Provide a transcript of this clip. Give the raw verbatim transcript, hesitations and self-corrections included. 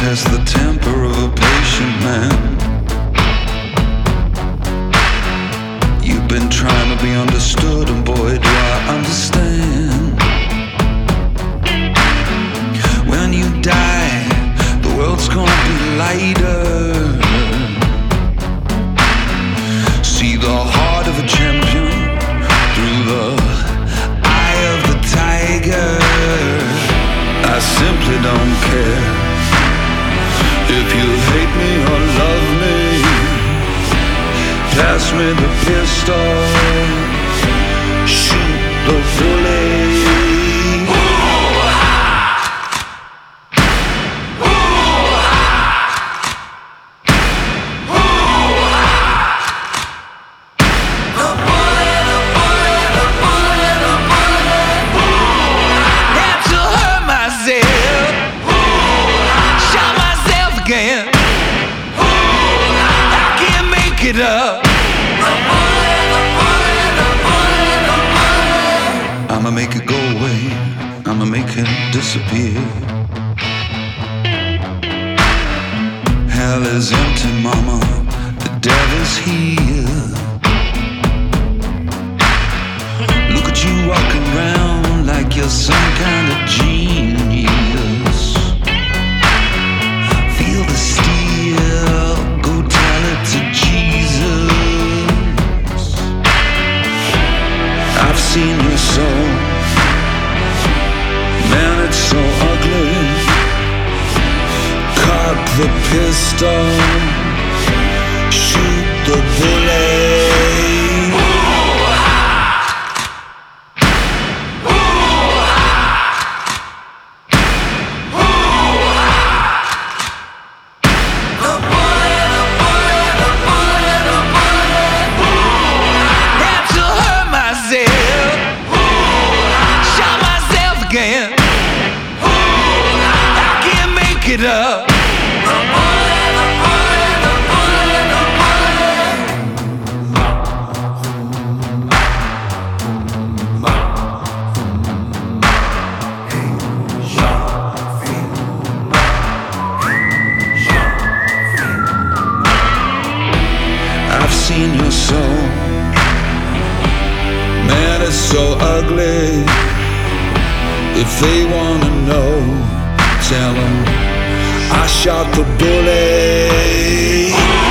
has the temper of a patient man. You've been trying to be understood, and boy, do I understand. When you die, the world's gonna be lighter. See the heart of a champion through the eye of the tiger. I simply don't care if you hate me or love me. Pass me the pistol, shoot the bullet. It up. I'ma make it go away. I'ma make it disappear. Hell is empty, mama. The devil's here. Look at you walking around like you're some kind of genius. Feel the steel. Go tell it to Jesus. I've seen your soul, man, it's so ugly. Cock the pistol, shoot the bullet. It up. I've seen your soul, man, it's so ugly. If they wanna know, tell them I shot the bullet.